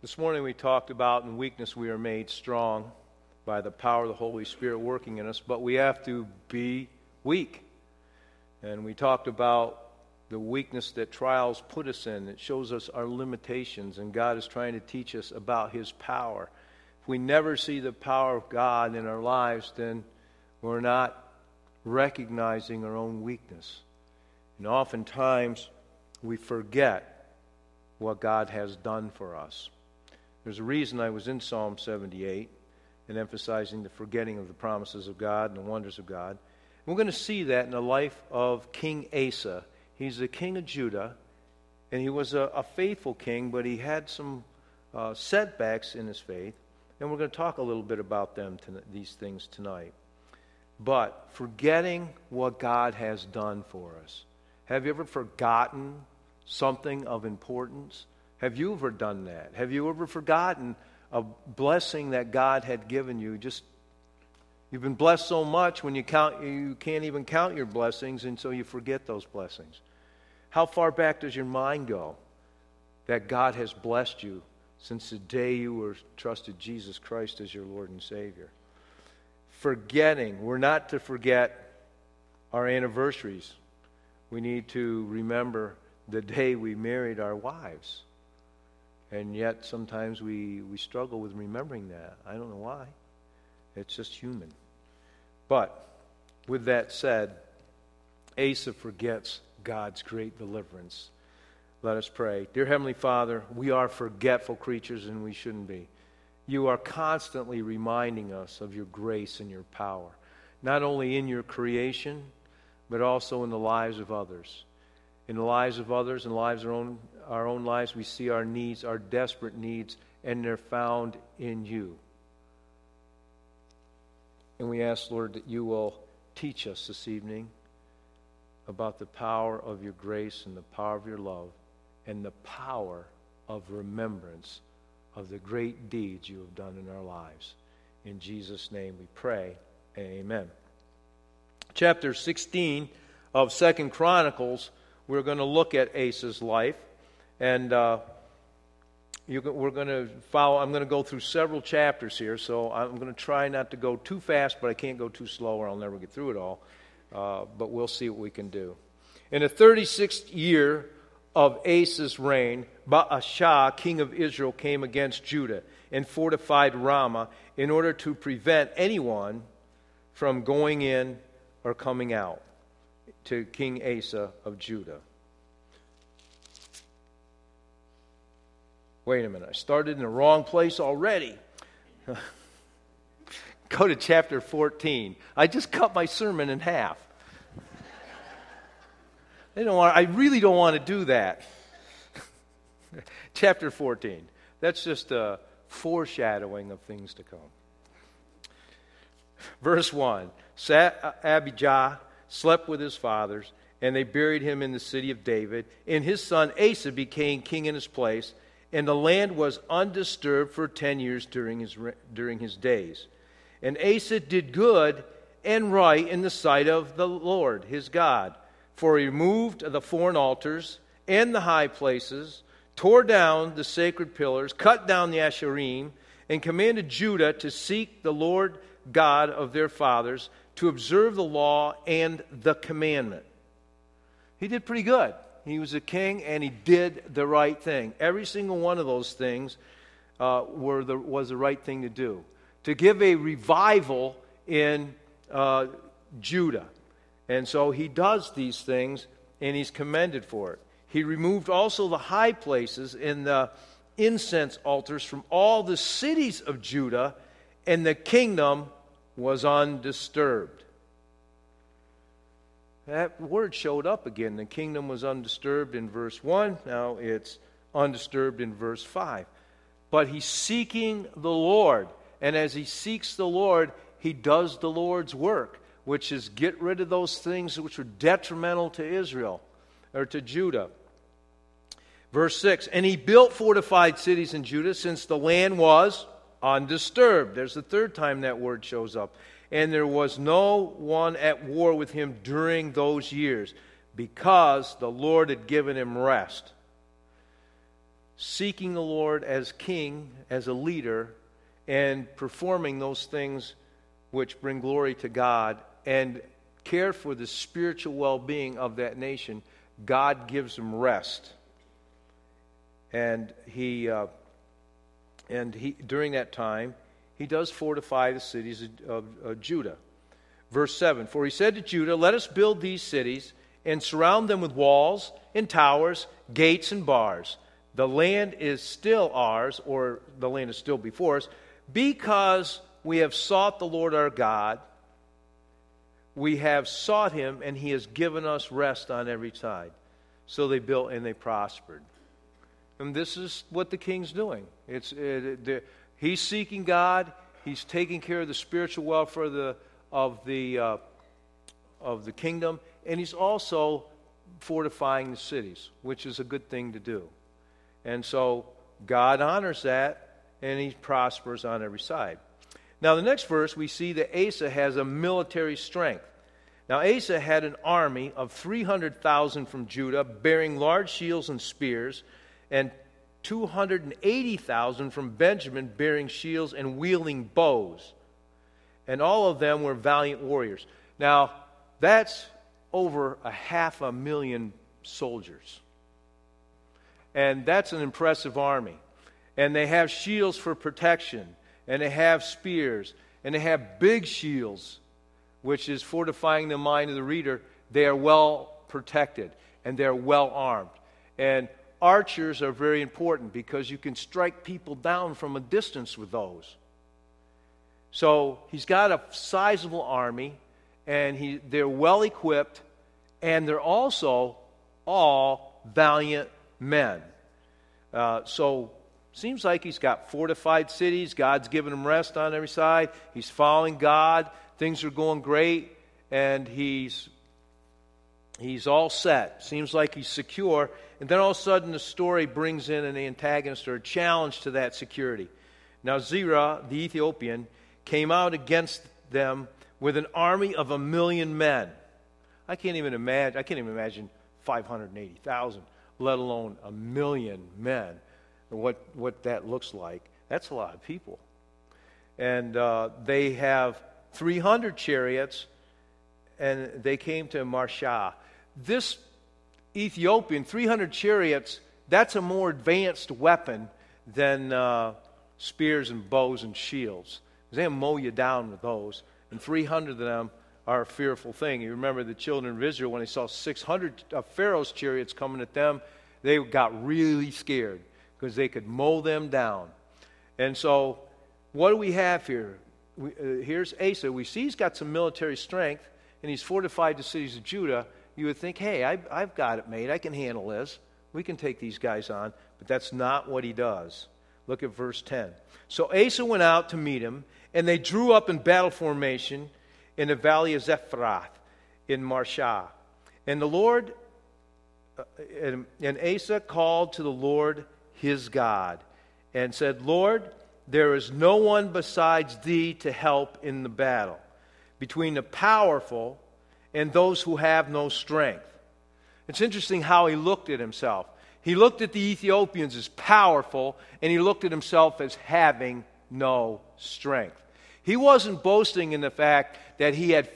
This morning we talked about in weakness we are made strong by the power of the Holy Spirit working in us, but we have to be weak. And we talked about the weakness that trials put us in. It shows us our limitations, and God is trying to teach us about His power. If we never see the power of God in our lives, then we're not recognizing our own weakness. And oftentimes we forget what God has done for us. There's a reason I was in Psalm 78 and emphasizing the forgetting of the promises of God and the wonders of God. We're going to see that in the life of King Asa. He's the king of Judah, and he was a faithful king, but he had some setbacks in his faith, and we're going to talk a little bit about these things tonight. But forgetting what God has done for us. Have you ever forgotten something of importance? Have you ever done that? Have you ever forgotten a blessing that God had given you? You've been blessed so much when you can't even count your blessings, and so you forget those blessings. How far back does your mind go that God has blessed you since the day you were trusted Jesus Christ as your Lord and Savior? Forgetting. We're not to forget our anniversaries. We need to remember the day we married our wives. And yet sometimes we struggle with remembering that. I don't know why. It's just human. But with that said, Asa forgets God's great deliverance. Let us pray. Dear Heavenly Father, we are forgetful creatures and we shouldn't be. You are constantly reminding us of your grace and your power, not only in your creation, but also in the lives of others. In the lives of others and our own lives, we see our needs, our desperate needs, and they're found in you. And we ask, Lord, that you will teach us this evening about the power of your grace and the power of your love and the power of remembrance of the great deeds you have done in our lives. In Jesus' name we pray. Amen. Chapter 16 of 2 Chronicles, we're going to look at Asa's life, and we're going to follow. I'm going to go through several chapters here, so I'm going to try not to go too fast, but I can't go too slow or I'll never get through it all. But we'll see what we can do. In the 36th year of Asa's reign, Baasha, king of Israel, came against Judah and fortified Ramah in order to prevent anyone from going in or coming out to King Asa of Judah. Wait a minute, I started in the wrong place already. Go to chapter 14. I just cut my sermon in half. I really don't want to do that. Chapter 14. That's just a foreshadowing of things to come. Verse 1. Abijah slept with his fathers, and they buried him in the city of David. And his son Asa became king in his place, and the land was undisturbed for 10 years during his days. And Asa did good and right in the sight of the Lord his God, for he removed the foreign altars and the high places, tore down the sacred pillars, cut down the Asherim, and commanded Judah to seek the Lord God of their fathers, to observe the law and the commandment. He did pretty good. He was a king, and he did the right thing. Every single one of those things was the right thing to do. To give a revival in Judah. And so he does these things, and he's commended for it. He removed also the high places and the incense altars from all the cities of Judah, and the kingdom was undisturbed. That word showed up again. The kingdom was undisturbed in verse 1. Now it's undisturbed in verse 5. But he's seeking the Lord. And as he seeks the Lord, he does the Lord's work, which is get rid of those things which were detrimental to Israel, or to Judah. Verse 6, and he built fortified cities in Judah since the land was undisturbed. There's the third time that word shows up. And there was no one at war with him during those years, because the Lord had given him rest. seeking the Lord as king, as a leader, and performing those things which bring glory to God and care for the spiritual well-being of that nation, God gives them rest. And he during that time, he does fortify the cities of Judah. Verse 7, "For he said to Judah, let us build these cities and surround them with walls and towers, gates and bars. The land is still ours," or the land is still before us, "because we have sought the Lord our God. We have sought him, and he has given us rest on every side." So they built and they prospered. And this is what the king's doing. He's seeking God. He's taking care of the spiritual welfare of the kingdom, and he's also fortifying the cities, which is a good thing to do. And so God honors that, and he prospers on every side. Now, the next verse, we see that Asa has a military strength. Now, Asa had an army of 300,000 from Judah, bearing large shields and spears, and 280,000 from Benjamin, bearing shields and wielding bows. And all of them were valiant warriors. Now, that's over 500,000 soldiers. And that's an impressive army. And they have shields for protection, and they have spears, and they have big shields, which is fortifying the mind of the reader. They are well protected, and they're well armed. And archers are very important because you can strike people down from a distance with those. So he's got a sizable army, and they're well equipped, and they're also all valiant men. So seems like he's got fortified cities. God's given him rest on every side. He's following God. Things are going great, and he's all set. Seems like he's secure. And then all of a sudden the story brings in an antagonist or a challenge to that security. Now Zerah, the Ethiopian, came out against them with an army of 1,000,000 men. I can't even imagine 580,000, let alone 1,000,000 men. And what that looks like. That's a lot of people. And they have 300 chariots, and they came to Marshah. This Ethiopian, 300 chariots, that's a more advanced weapon than spears and bows and shields. They'll mow you down with those. And 300 of them are a fearful thing. You remember the children of Israel, when they saw 600 of Pharaoh's chariots coming at them, they got really scared because they could mow them down. And so what do we have here? Here's Asa. We see he's got some military strength, and he's fortified the cities of Judah. You would think, hey, I've got it made. I can handle this. We can take these guys on. But that's not what he does. Look at verse 10. "So Asa went out to meet him, and they drew up in battle formation in the valley of Zephath in Marshah. And the Lord, and Asa called to the Lord his God and said, Lord, there is no one besides thee to help in the battle, between the powerful and those who have no strength." It's interesting how he looked at himself. He looked at the Ethiopians as powerful, and he looked at himself as having no strength. He wasn't boasting in the fact that he had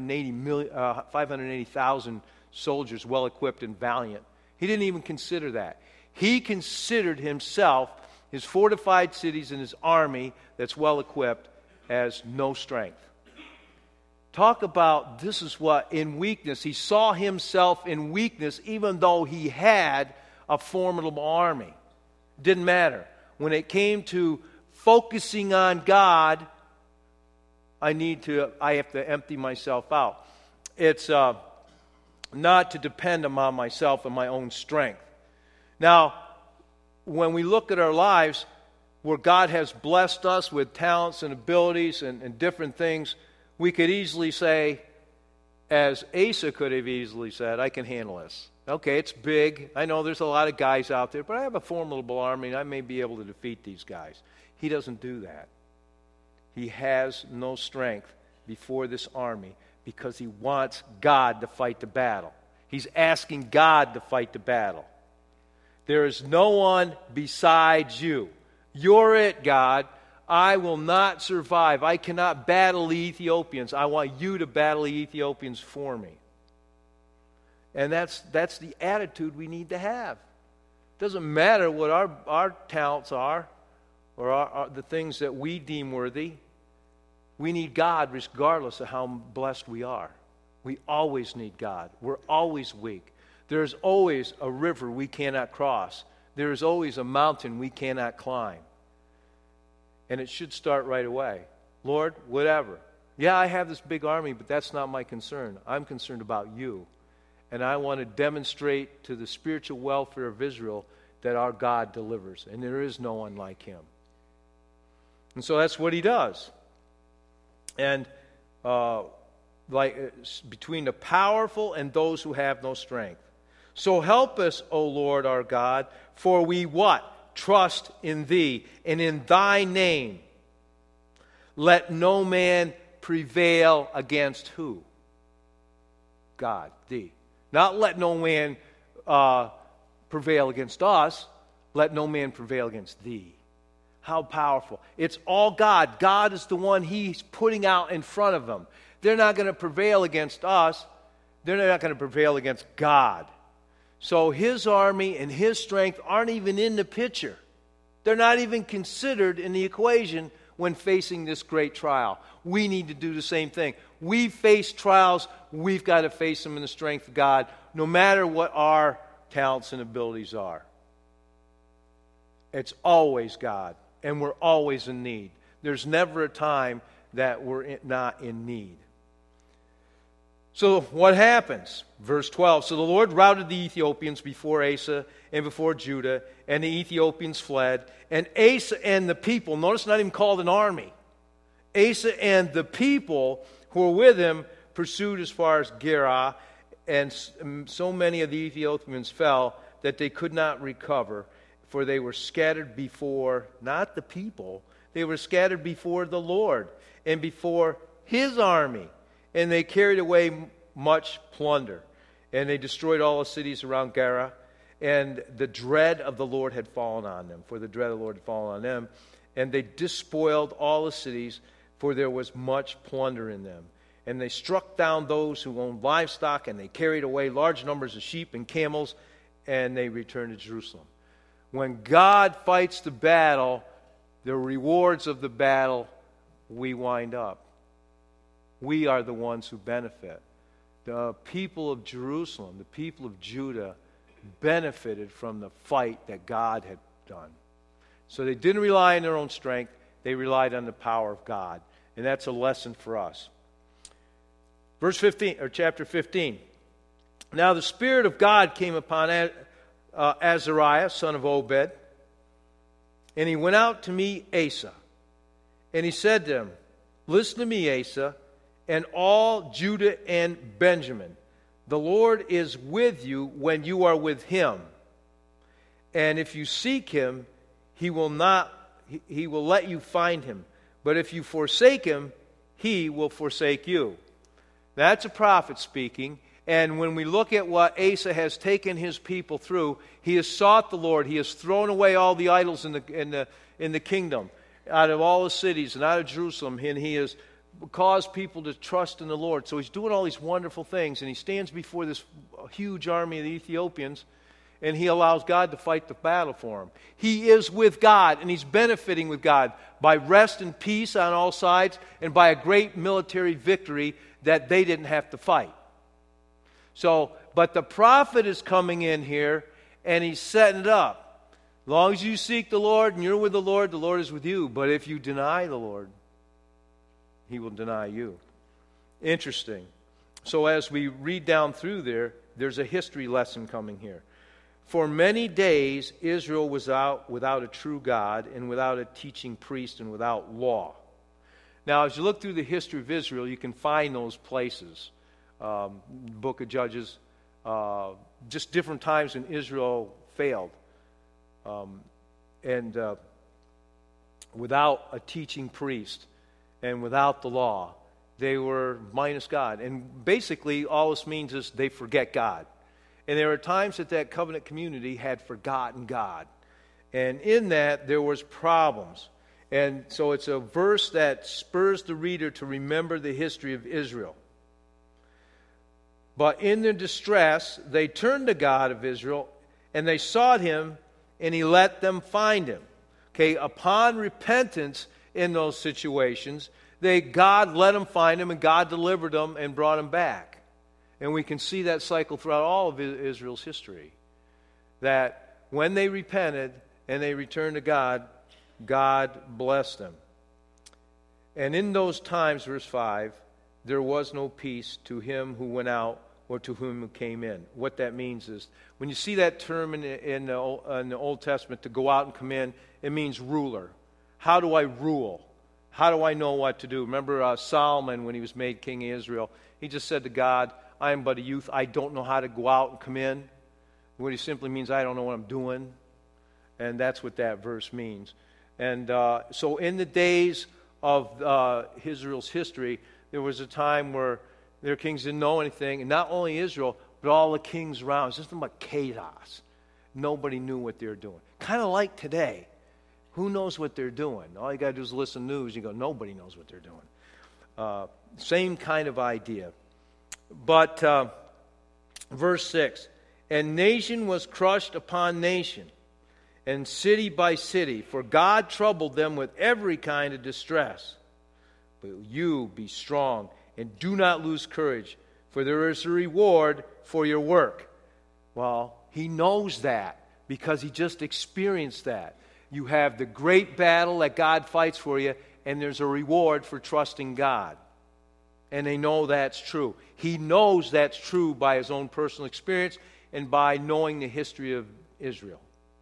580,000 soldiers well-equipped and valiant. He didn't even consider that. He considered himself, his fortified cities, and his army that's well-equipped as no strength. Talk about, this is what, in weakness. He saw himself in weakness even though he had a formidable army. Didn't matter. When it came to focusing on God, I have to empty myself out. It's not to depend upon myself and my own strength. Now, when we look at our lives where God has blessed us with talents and abilities and different things, we could easily say, as Asa could have easily said, I can handle this. Okay, it's big. I know there's a lot of guys out there, but I have a formidable army, and I may be able to defeat these guys. He doesn't do that. He has no strength before this army because he wants God to fight the battle. He's asking God to fight the battle. There is no one besides you. You're it, God. I will not survive. I cannot battle the Ethiopians. I want you to battle the Ethiopians for me. And that's the attitude we need to have. It doesn't matter what our talents are or the things that we deem worthy. We need God regardless of how blessed we are. We always need God. We're always weak. There's always a river we cannot cross. There is always a mountain we cannot climb. And it should start right away. Lord, whatever. Yeah, I have this big army, but that's not my concern. I'm concerned about you. And I want to demonstrate to the spiritual welfare of Israel that our God delivers. And there is no one like him. And so that's what he does. And between the powerful and those who have no strength. So help us, O Lord our God, for we what? Trust in thee, and in thy name. Let no man prevail against who? God, thee. Not let no man prevail against us. Let no man prevail against thee. How powerful. It's all God. God is the one he's putting out in front of them. They're not going to prevail against us. They're not going to prevail against God. So his army and his strength aren't even in the picture. They're not even considered in the equation when facing this great trial. We need to do the same thing. We face trials. We've got to face them in the strength of God, no matter what our talents and abilities are. It's always God, and we're always in need. There's never a time that we're not in need. So what happens? Verse 12. So the Lord routed the Ethiopians before Asa and before Judah, and the Ethiopians fled. And Asa and the people, notice not even called an army. Asa and the people who were with him pursued as far as Gerar, and so many of the Ethiopians fell that they could not recover, for they were scattered before, not the people, they were scattered before the Lord and before his army. And they carried away much plunder. And they destroyed all the cities around Gerar. And the dread of the Lord had fallen on them. For the dread of the Lord had fallen on them. And they despoiled all the cities, for there was much plunder in them. And they struck down those who owned livestock, and they carried away large numbers of sheep and camels, and they returned to Jerusalem. When God fights the battle, the rewards of the battle, we wind up. We are the ones who benefit. The people of Jerusalem, the people of Judah, benefited from the fight that God had done. So they didn't rely on their own strength. They relied on the power of God. And that's a lesson for us. Verse 15, or chapter 15. Now the Spirit of God came upon Azariah, son of Obed, and he went out to meet Asa. And he said to him, listen to me, Asa, and all Judah and Benjamin. The Lord is with you when you are with him. And if you seek him, he will let you find him. But if you forsake him, he will forsake you. That's a prophet speaking. And when we look at what Asa has taken his people through, he has sought the Lord. He has thrown away all the idols in the kingdom, out of all the cities and out of Jerusalem, and he has caused people to trust in the Lord. So he's doing all these wonderful things, and he stands before this huge army of the Ethiopians, and he allows God to fight the battle for him. He is with God, and he's benefiting with God by rest and peace on all sides, and by a great military victory that they didn't have to fight. So, but the prophet is coming in here, and he's setting it up. As long as you seek the Lord and you're with the Lord is with you. But if you deny the Lord, he will deny you. Interesting. So as we read down through there's a history lesson coming here. For many days Israel was out without a true God, and without a teaching priest, and without law. Now, as you look through the history of Israel, you can find those places. Book of Judges, just different times when Israel failed. And without a teaching priest and without the law, they were minus God. And basically, all this means is they forget God. And there were times that that covenant community had forgotten God. And in that, there was problems. And so it's a verse that spurs the reader to remember the history of Israel. But in their distress, they turned to God of Israel, and they sought Him, and He let them find Him. Okay, upon repentance in those situations, God let them find Him, and God delivered them and brought them back. And we can see that cycle throughout all of Israel's history. That when they repented and they returned to God, God blessed them. And in those times, verse 5, there was no peace to him who went out or to whom who came in. What that means is, when you see that term in the Old Testament, to go out and come in, it means ruler. How do I rule? How do I know what to do? Remember Solomon, when he was made king of Israel, he just said to God, I am but a youth. I don't know how to go out and come in. What he simply means, I don't know what I'm doing. And that's what that verse means. And so in the days of Israel's history, there was a time where their kings didn't know anything. And not only Israel, but all the kings around. It was just about chaos. Nobody knew what they were doing. Kind of like today. Who knows what they're doing? All you got to do is listen to news. You go, nobody knows what they're doing. Same kind of idea. But verse 6, and nation was crushed upon nation, and city by city, for God troubled them with every kind of distress. But you be strong, and do not lose courage, for there is a reward for your work. Well, he knows that, because he just experienced that. You have the great battle that God fights for you, and there's a reward for trusting God. And they know that's true. He knows that's true by his own personal experience and by knowing the history of Israel.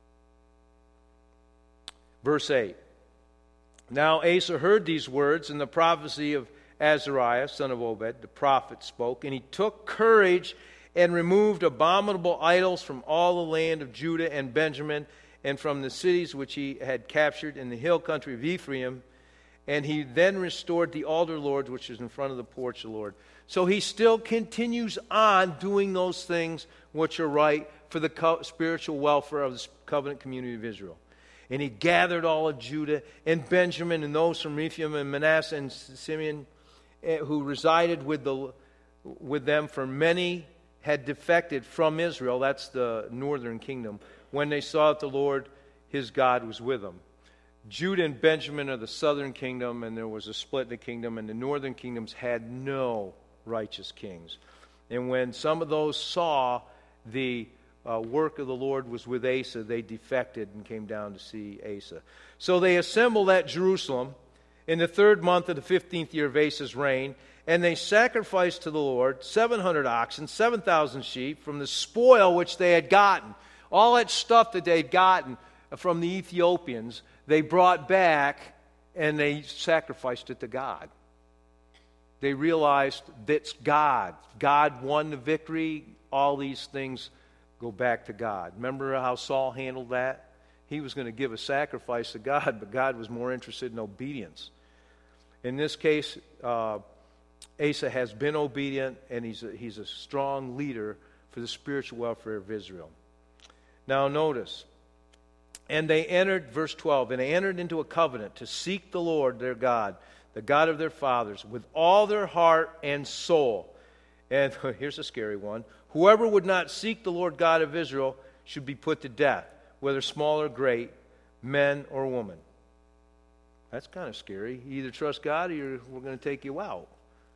Verse 8. Now Asa heard these words, and the prophecy of Azariah, son of Obed, the prophet, spoke, and he took courage and removed abominable idols from all the land of Judah and Benjamin, and from the cities which he had captured in the hill country of Ephraim. And he then restored the altar, Lord, which is in front of the porch of the Lord. So he still continues on doing those things which are right for the spiritual welfare of the covenant community of Israel. And he gathered all of Judah and Benjamin and those from Ephraim and Manasseh and Simeon who resided with them, for many had defected from Israel, that's the northern kingdom, when they saw that the Lord his God was with them. Judah and Benjamin are the southern kingdom, and there was a split in the kingdom, and the northern kingdoms had no righteous kings. And when some of those saw the work of the Lord was with Asa, they defected and came down to see Asa. So they assembled at Jerusalem in the 3rd month of the 15th year of Asa's reign, and they sacrificed to the Lord 700 oxen, 7,000 sheep from the spoil which they had gotten. All that stuff that they had gotten from the Ethiopians, they brought back and they sacrificed it to God. They realized that's God. God won the victory. All these things go back to God. Remember how Saul handled that? He was going to give a sacrifice to God, but God was more interested in obedience. In this case, Asa has been obedient, and he's a strong leader for the spiritual welfare of Israel. Now notice, and they entered, verse 12, and they entered into a covenant to seek the Lord their God, the God of their fathers, with all their heart and soul. And here's a scary one. Whoever would not seek the Lord God of Israel should be put to death, whether small or great, men or women. That's kind of scary. You either trust God or we're going to take you out.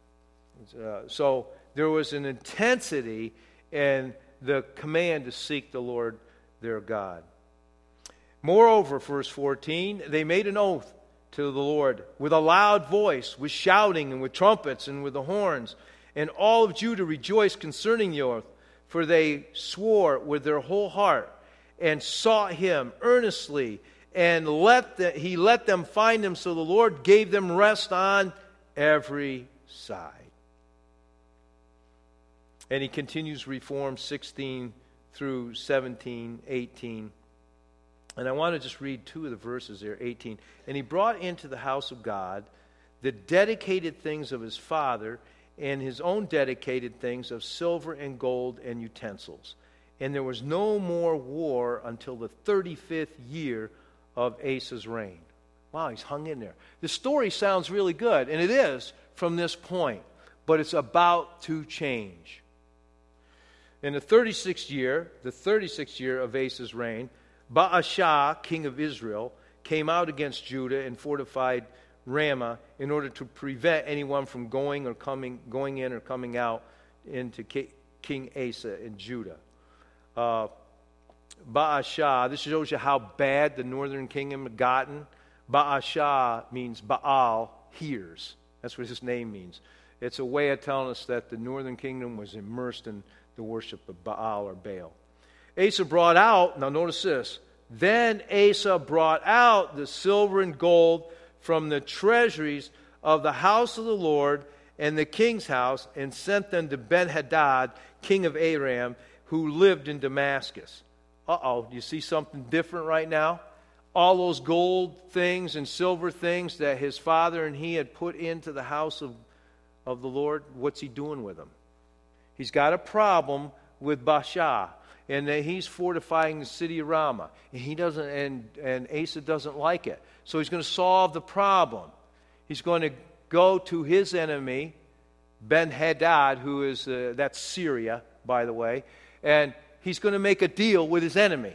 So there was an intensity in the command to seek the Lord their God. Moreover, verse 14, they made an oath to the Lord with a loud voice, with shouting and with trumpets and with the horns. And all of Judah rejoiced concerning the oath, for they swore with their whole heart and sought him earnestly, and he let them find him, so the Lord gave them rest on every side. And he continues reform 16 through 17, 18. And I want to just read 2 of the verses there, 18. And he brought into the house of God the dedicated things of his father, and his own dedicated things of silver and gold and utensils. and there was no more war until the 35th year of Asa's reign. Wow, he's hung in there. The story sounds really good, and it is from this point, but it's about to change. In the 36th year of Asa's reign, Baasha, king of Israel, came out against Judah and fortified Ramah in order to prevent anyone from going in or coming out into King Asa in Judah. Baasha, this shows you how bad the northern kingdom had gotten. Baasha means Baal hears. That's what his name means. It's a way of telling us that the northern kingdom was immersed in the worship of Baal or Baal. Asa brought out, now notice this, then Asa brought out the silver and gold from the treasuries of the house of the Lord and the king's house, and sent them to Ben-Hadad, king of Aram, who lived in Damascus. Uh-oh, do you see something different right now? All those gold things and silver things that his father and he had put into the house of the Lord, what's he doing with them? He's got a problem with Baasha, and that he's fortifying the city of Ramah. And he doesn't, and Asa doesn't like it. So he's going to solve the problem. He's going to go to his enemy, Ben-Hadad, who is, that's Syria, by the way, and he's going to make a deal with his enemy.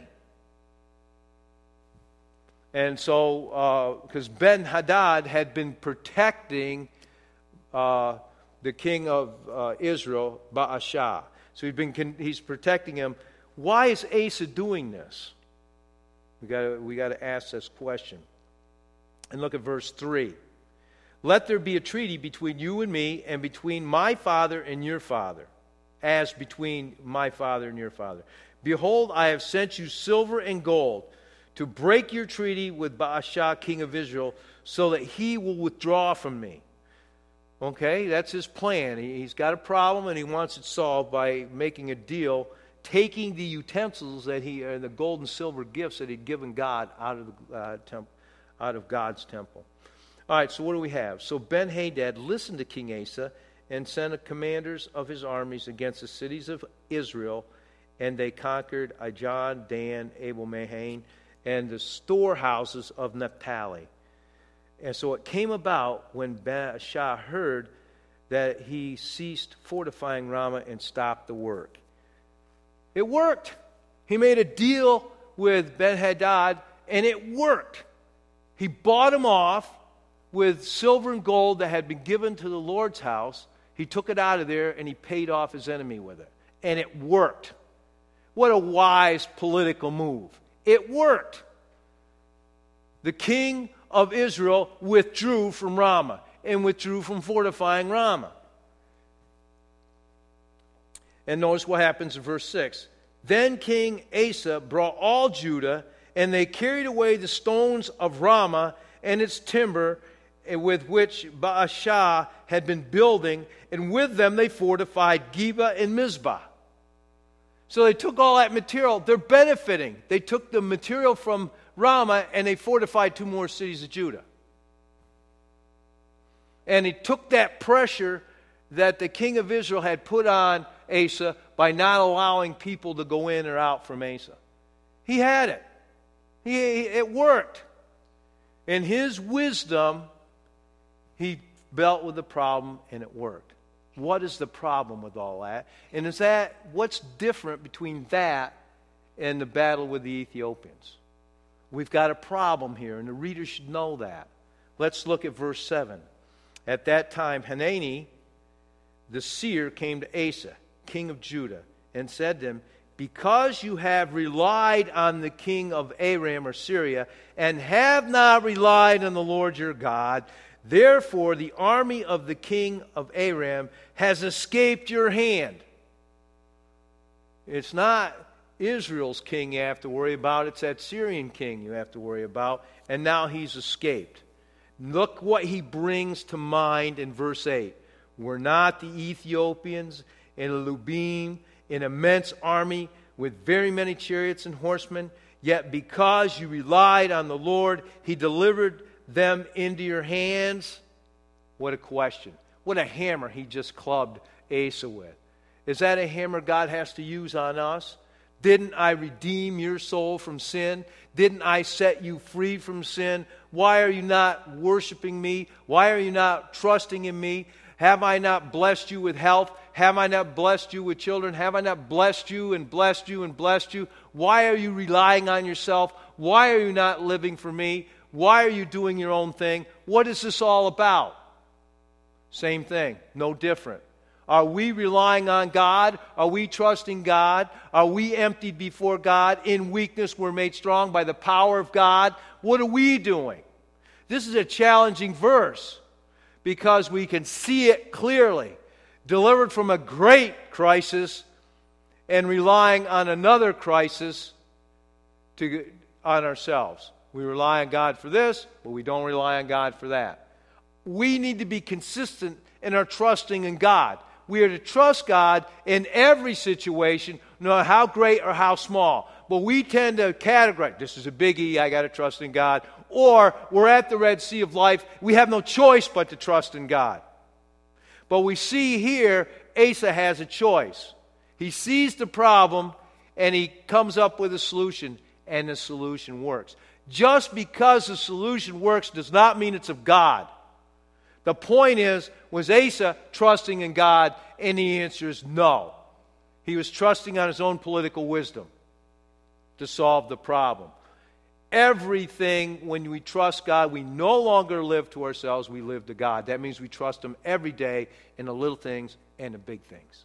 And so, because Ben-Hadad had been protecting the king of Israel, Baasha. So he's protecting him. Why is Asa doing this? We got to ask this question. And look at verse 3. Let there be a treaty between you and me, and between my father and your father, as between my father and your father. Behold, I have sent you silver and gold to break your treaty with Baasha, king of Israel, so that he will withdraw from me. Okay, that's his plan. He's got a problem and he wants it solved by making a deal, taking the utensils that the gold and silver gifts that he'd given God out of God's temple. All right, so what do we have? So Ben-Hadad listened to King Asa and sent commanders of his armies against the cities of Israel, and they conquered Ijon, Dan, Abel-Mahain, and the storehouses of Naphtali. And so it came about when Baasha heard that he ceased fortifying Ramah and stopped the work. It worked. He made a deal with Ben-Hadad, and it worked. He bought him off with silver and gold that had been given to the Lord's house. He took it out of there, and he paid off his enemy with it. And it worked. What a wise political move. It worked. The king of Israel withdrew from Ramah and withdrew from fortifying Ramah. And notice what happens in verse 6. Then King Asa brought all Judah, and they carried away the stones of Ramah and its timber with which Baasha had been building, and with them they fortified Geba and Mizpah. So they took all that material. They're benefiting. They took the material from Ramah and they fortified 2 more cities of Judah. And he took that pressure that the king of Israel had put on Asa by not allowing people to go in or out from Asa. He had it. It worked. In his wisdom, he dealt with the problem and it worked. What is the problem with all that? And is that what's different between that and the battle with the Ethiopians? We've got a problem here, and the reader should know that. Let's look at verse 7. At that time, Hanani, the seer, came to Asa, king of Judah, and said to him, because you have relied on the king of Aram or Syria, and have not relied on the Lord your God, therefore the army of the king of Aram has escaped your hand. It's not Israel's king you have to worry about, it's that Syrian king you have to worry about, and now he's escaped. Look what he brings to mind in verse 8. Were not the Ethiopians in Lubim an immense army with very many chariots and horsemen? Yet because you relied on the Lord, he delivered them into your hands. What a question. What a hammer he just clubbed Asa with. Is that a hammer God has to use on us? Didn't I redeem your soul from sin? Didn't I set you free from sin? Why are you not worshiping me? Why are you not trusting in me? Have I not blessed you with health? Have I not blessed you with children? Have I not blessed you and blessed you and blessed you? Why are you relying on yourself? Why are you not living for me? Why are you doing your own thing? What is this all about? Same thing, no different. Are we relying on God? Are we trusting God? Are we emptied before God? In weakness, we're made strong by the power of God. What are we doing? This is a challenging verse because we can see it clearly. Delivered from a great crisis and relying on another crisis on ourselves. We rely on God for this, but we don't rely on God for that. We need to be consistent in our trusting in God. We are to trust God in every situation, no matter how great or how small. But we tend to categorize, this is a biggie, I got to trust in God. Or we're at the Red Sea of life, we have no choice but to trust in God. But we see here, Asa has a choice. He sees the problem, and he comes up with a solution, and the solution works. Just because the solution works does not mean it's of God. The point is, was Asa trusting in God? And the answer is no. He was trusting on his own political wisdom to solve the problem. Everything, when we trust God, we no longer live to ourselves, we live to God. That means we trust Him every day in the little things and the big things.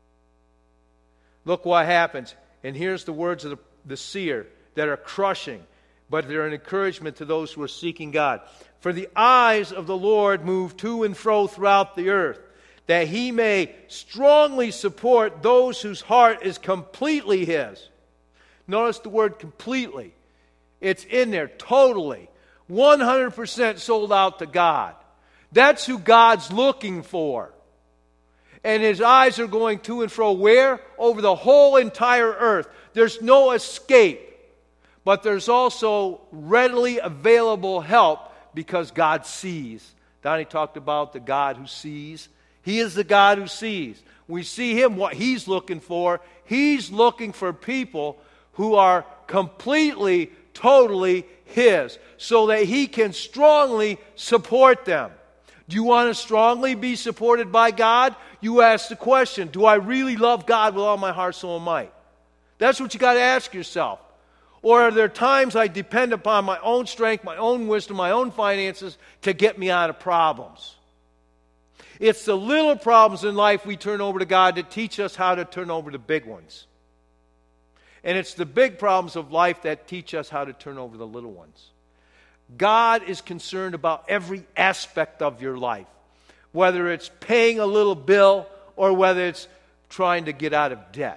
Look what happens. And here's the words of the seer that are crushing, but they're an encouragement to those who are seeking God. For the eyes of the Lord move to and fro throughout the earth, that He may strongly support those whose heart is completely His. Notice the word completely. It's in there totally. 100% sold out to God. That's who God's looking for. And His eyes are going to and fro where? Over the whole entire earth. There's no escape. But there's also readily available help because God sees. Donnie talked about the God who sees. He is the God who sees. We see Him, what He's looking for. He's looking for people who are completely, totally His, so that He can strongly support them. Do you want to strongly be supported by God? You ask the question, do I really love God with all my heart, soul, and might? That's what you got to ask yourself. Or are there times I depend upon my own strength, my own wisdom, my own finances to get me out of problems? It's the little problems in life we turn over to God that teach us how to turn over the big ones. And it's the big problems of life that teach us how to turn over the little ones. God is concerned about every aspect of your life, whether it's paying a little bill or whether it's trying to get out of debt.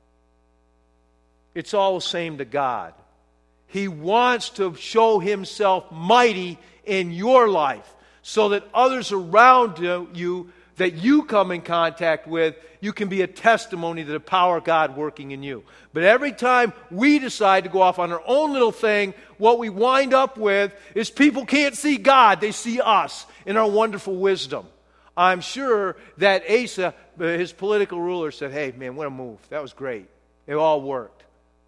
It's all the same to God. He wants to show Himself mighty in your life so that others around you that you come in contact with, you can be a testimony to the power of God working in you. But every time we decide to go off on our own little thing, what we wind up with is people can't see God, they see us in our wonderful wisdom. I'm sure that Asa, his political ruler, said, hey man, what a move. That was great. It all worked.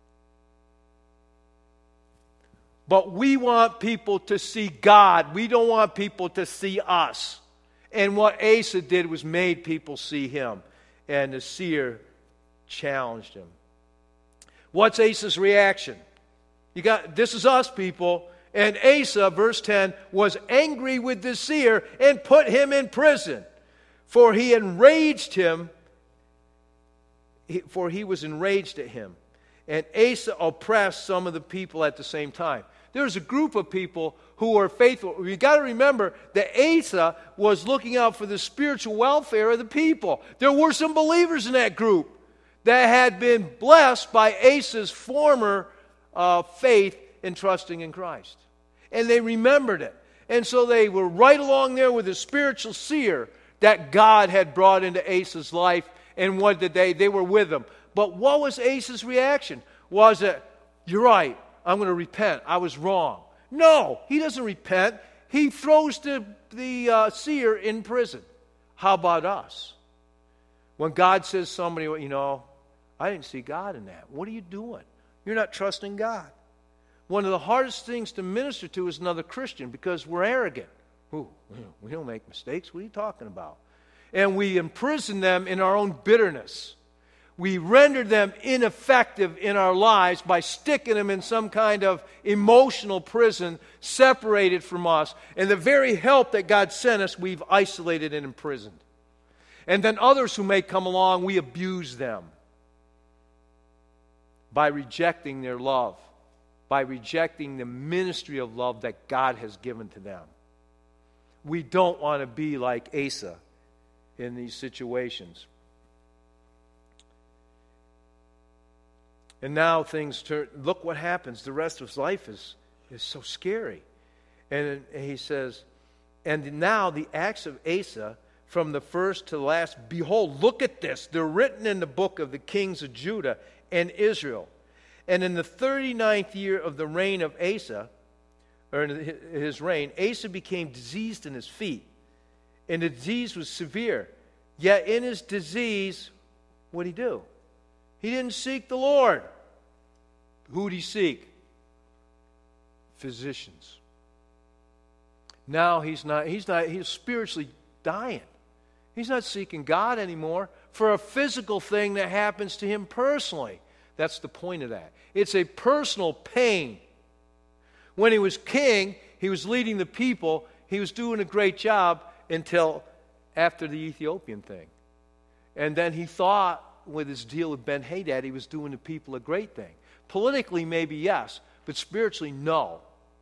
But we want people to see God. We don't want people to see us. And what Asa did was made people see him. And the seer challenged him. What's Asa's reaction? This is us, people. And Asa, verse 10, was angry with the seer and put him in prison. For he enraged him, for he was enraged at him. And Asa oppressed some of the people at the same time. There's a group of people who are faithful. You've got to remember that Asa was looking out for the spiritual welfare of the people. There were some believers in that group that had been blessed by Asa's former faith in trusting in Christ. And they remembered it. And so they were right along there with the spiritual seer that God had brought into Asa's life. And what did they? They were with him. But what was Asa's reaction? Was it, you're right, I'm going to repent. I was wrong. No, he doesn't repent. He throws the seer in prison. How about us? When God says somebody, I didn't see God in that. What are you doing? You're not trusting God. One of the hardest things to minister to is another Christian because we're arrogant. Ooh, we don't make mistakes. What are you talking about? And we imprison them in our own bitterness. We render them ineffective in our lives by sticking them in some kind of emotional prison separated from us. And the very help that God sent us, we've isolated and imprisoned. And then others who may come along, we abuse them by rejecting their love, by rejecting the ministry of love that God has given to them. We don't want to be like Asa in these situations. And now things turn. Look what happens. The rest of his life is so scary. And he says, and now the acts of Asa, from the first to the last, behold, look at this. They're written in the book of the kings of Judah and Israel. And in the 39th year of the reign of Asa, or in his reign, Asa became diseased in his feet. And the disease was severe. Yet in his disease, what did he do? He didn't seek the Lord. Who did he seek? Physicians. Now he's spiritually dying. He's not seeking God anymore for a physical thing that happens to him personally. That's the point of that. It's a personal pain. When he was king, he was leading the people. He was doing a great job until after the Ethiopian thing. And then he thought with his deal with Ben-Hadad, he was doing the people a great thing. Politically, maybe yes, but spiritually, no.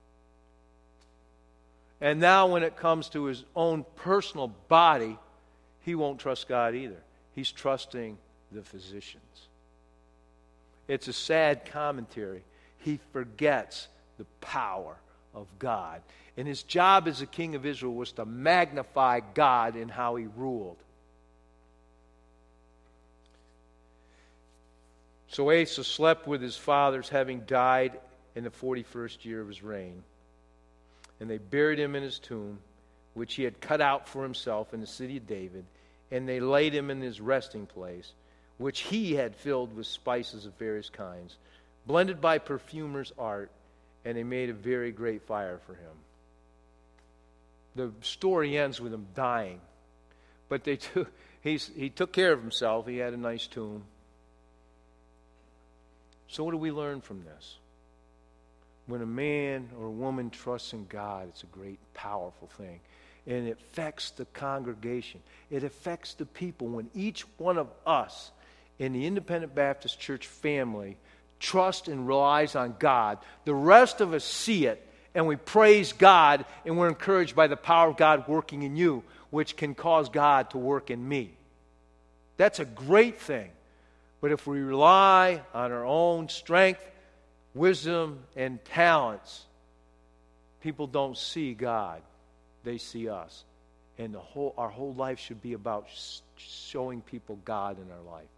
And now when it comes to his own personal body, he won't trust God either. He's trusting the physicians. It's a sad commentary. He forgets the power of God. And his job as a king of Israel was to magnify God in how he ruled. So Asa slept with his fathers, having died in the 41st year of his reign. And they buried him in his tomb, which he had cut out for himself in the city of David. And they laid him in his resting place, which he had filled with spices of various kinds, blended by perfumers' art, and they made a very great fire for him. The story ends with him dying. But he took care of himself. He had a nice tomb. So what do we learn from this? When a man or a woman trusts in God, it's a great, powerful thing. And it affects the congregation. It affects the people. When each one of us in the Independent Baptist Church family trusts and relies on God, the rest of us see it, and we praise God, and we're encouraged by the power of God working in you, which can cause God to work in me. That's a great thing. But if we rely on our own strength, wisdom, and talents, people don't see God. They see us. And our whole life should be about showing people God in our life.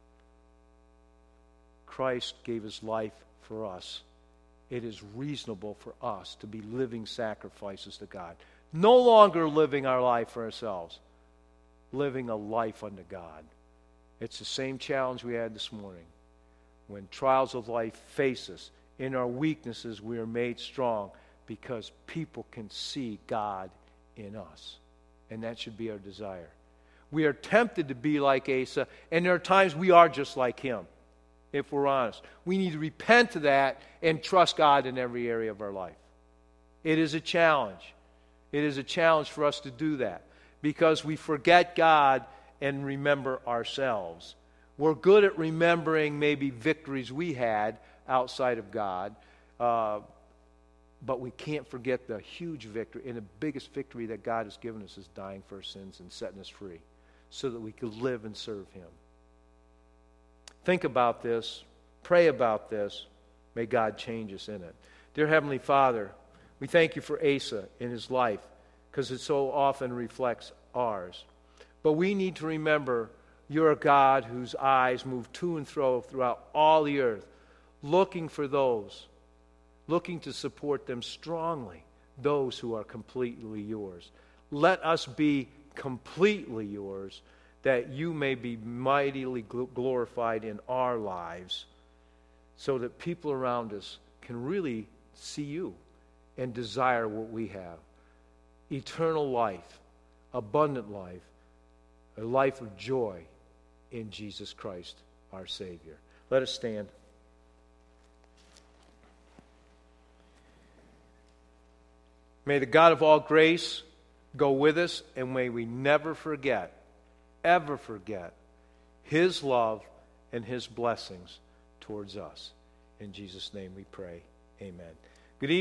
Christ gave his life for us. It is reasonable for us to be living sacrifices to God. No longer living our life for ourselves. Living a life unto God. It's the same challenge we had this morning. When trials of life face us, in our weaknesses we are made strong because people can see God in us. And that should be our desire. We are tempted to be like Asa, and there are times we are just like him, if we're honest. We need to repent of that and trust God in every area of our life. It is a challenge. It is a challenge for us to do that because we forget God and remember ourselves. We're good at remembering maybe victories we had outside of God, but we can't forget the huge victory, and the biggest victory that God has given us is dying for our sins and setting us free so that we could live and serve him. Think about this. Pray about this. May God change us in it. Dear Heavenly Father, we thank you for Asa in his life because it so often reflects ours. But we need to remember you're a God whose eyes move to and fro throughout all the earth, looking for those, looking to support them strongly, those who are completely yours. Let us be completely yours, that you may be mightily glorified in our lives, so that people around us can really see you and desire what we have. Eternal life, abundant life, a life of joy in Jesus Christ, our Savior. Let us stand. May the God of all grace go with us, and may we never forget, ever forget, His love and His blessings towards us. In Jesus' name we pray. Amen.